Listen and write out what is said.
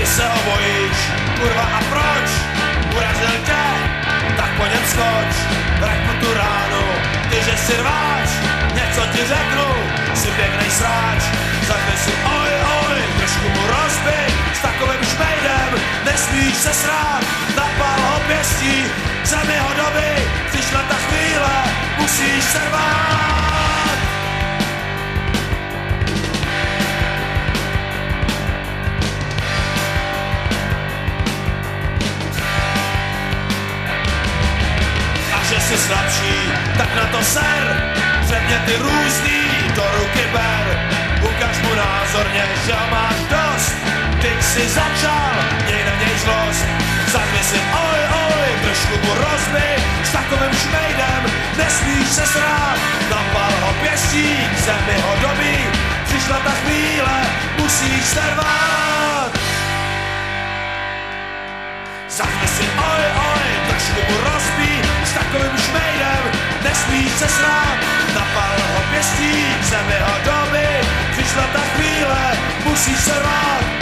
se ho bojíš, kurva a proč? Urazil tě, tak po něm skoč, vrať po tu ránu, ty že si rváč, něco ti řeknu, si pěknej sráč, zakli si oj, oj, trošku mu rozbij, s takovým šmejdem nesmíš se srát, napal ho pěstí, zemi ho doby, přišla ta chvíle, musíš se rvát. A že jsi slabší, tak na to ser, předměty různý, do ruky ber, ukaž mu názorně, že ho máš dost, ty jsi začal, měj na něj zlost, zazvi si oj, oj, trošku mu rozbij, s takovým šmejdem nesmíš se srát, napal ho pěstí, zemi ho dobí, přišla ta chvíle, musíš se rvát. Zazvi si oj, oj, trošku mu rozbí, s takovým šmejdem nesmíš se srát, napal ho pěstí, zemi ho dobí, přišla ta chvíle, musíš se rvát.